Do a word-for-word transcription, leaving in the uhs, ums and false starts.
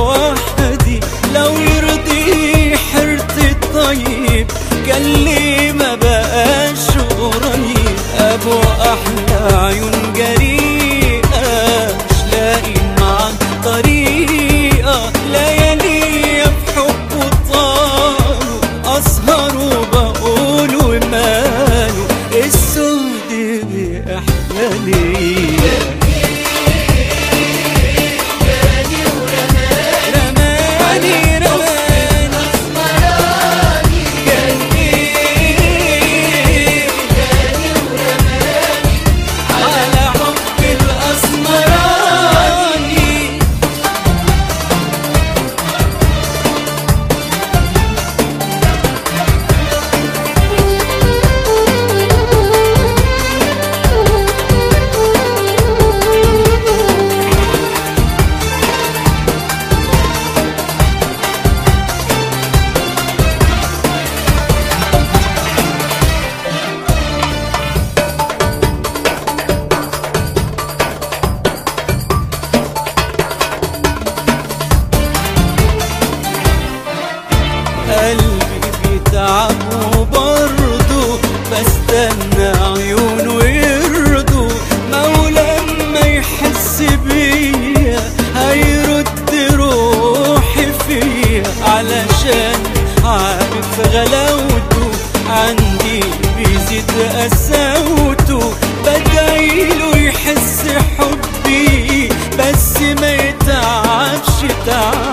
وحدي، لو يرضي حرتي الطيب كان لي ما بقاش قريب. ابو احلى عيون جريئة مش لاقي معاك طريقة، ليالي في حبه طالوا اسهر وبقول وماله السود بأحلى ليا. قلبي بيتعب وبرضه بستنى عيونه يرضوا، مولا ما يحس بيا هيرد روحي فيا، علشان عارف غلاوته عندي بيزيد قساوته. بدعيله يحس حبي بس ما يتعبش تعب